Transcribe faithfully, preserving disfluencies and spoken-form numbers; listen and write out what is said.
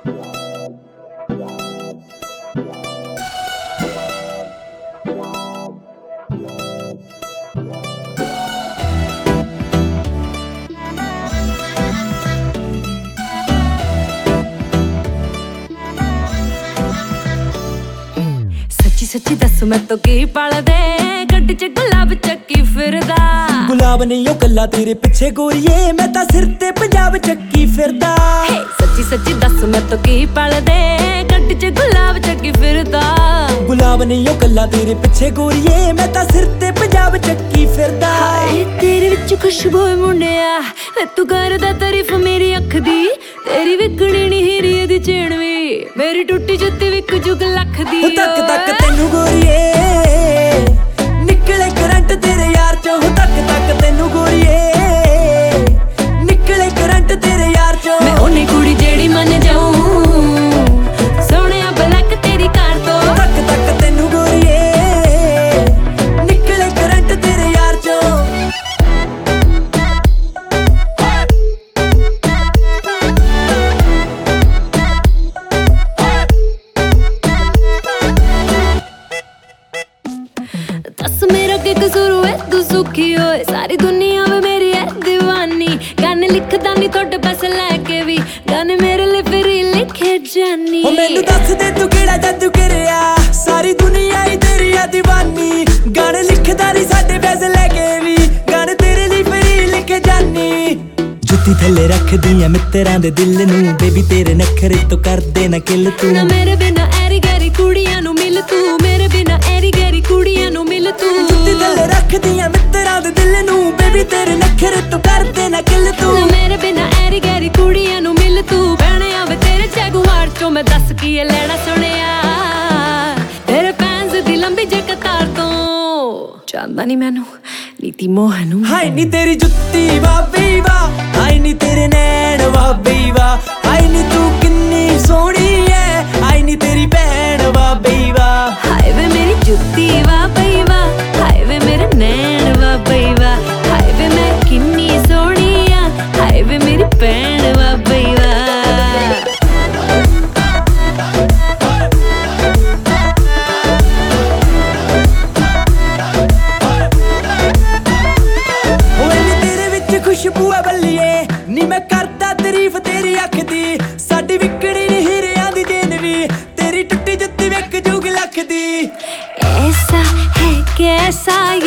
सच्ची सच्ची दस मैं तो की पल दे गड्डी च गुलाब चक्की फिरदा गुलाब नहीं ओ कल्ला तेरे पिछे गोरीए मैं तां सिर ते पंजाब चक्की फिरदा सच्ची सच्ची दस मैं तो की पल दे गड्डी च गुलाब चक्की फिरदा गुलाब नहीं ओ कल्ला तेरे पिछे गोरीए मैं तां सिर ते पंजाब चक्की फिरदा तेरे विच खुशबू मुंडिया तू करदा तारीफ मेरी अख दी तेरी विकणी नी हीरी दी चैन वी मेरी टुੱਟੀ जुत्ती विक जुग लख दी तक तक तैनू गोरीए निकले करंट तेरे यार चों तक तक तैनू गोरीए निकले करंट तेरे यार चों मैं ओनी कुड़ी जेड़ी मन जाऊं सोहणिया ब्लैक तेरी कार तो तक तक तैनू गोरीए निकले करंट तेरे यार चों दस मेरा के कसूर है तू सुखी होए सारी दुनिया में मेरी है दीवानी गाने लिखदा नहीं थोड़े पैसे लेके भी गाने मेरे लिए फिर लिखे जानी ओ मैनू दस दे तू केड़ा जादू करिया सारी दुनिया ही तेरी है दीवानी गाने लिखदा नहीं साडे पैसे लेके भी गाने तेरे लिए फिर लिखे जानी जुत्ती थल्ले रख दियां मित्तरां दे दिल नू बेबी तेरे नखरे तो कर दे ना किल तू ना मेरे बिना ऐरी गैरी कुड़ियां नू मिल तू मेरे बिना ऐरी गैरी कुड़ियां नू मिल तू जुत्ती थल्ले रख दियां मित्तरां दे दिल नू बेबी तेरे नखरे तो कर दे ना किल तू ना मेरे बिना ऐरी गैरी कुड़ियां नू मिल तू भैणे आवे तेरे जगुआर चों मैं दस की लेना सुनिया तेरे फैंस दी लंबी जे कतार तो चांदा नहीं मैनू नीति मोहन हाय नी तेरी जुत्ती वाह बी वाह हाय नी तेरे नैन वाह बी वाह हाय नी तू किन्नी सोहनी है हाय नी तेरी भैन वाह बी वाह हाय वे मेरी जुत्ती वाह बई वाह हाय वे मेरे नैन वाह बई वाह हाय वे मैं किन्नी सोहनी आ हाय वे मेरी भैन वाह बई वाह खुशबू है बल्लिए नी मैं करदा तारीफ तेरी अख दी साडी विकड़ी नी हीरियां दी देन वी तेरी टुੱਟੀ जुत्ती विक जुग लख दी ऐसा है कैसा